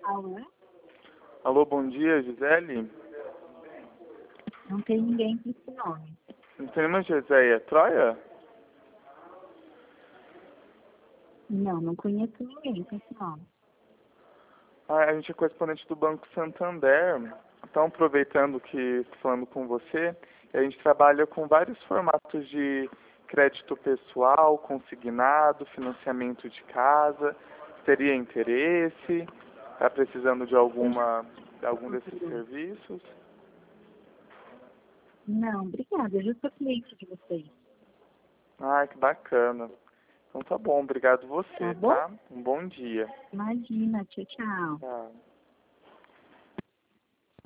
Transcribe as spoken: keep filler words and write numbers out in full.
Alô? Alô, bom dia, Gisele? Não tem ninguém com esse nome. Não tem nenhuma Giséia Troia? Não, não conheço ninguém com esse nome. Ah, a gente é correspondente do Banco Santander. Então, aproveitando que estou falando com você, a gente trabalha com vários formatos de crédito pessoal, consignado, financiamento de casa. Teria interesse? Está precisando de alguma, de algum desses serviços? Não, obrigada. Eu já sou cliente de vocês. Ah, que bacana. Então tá bom, obrigado Tá você, bom? tá? Um bom dia. Imagina. Tchau, tchau. Tchau.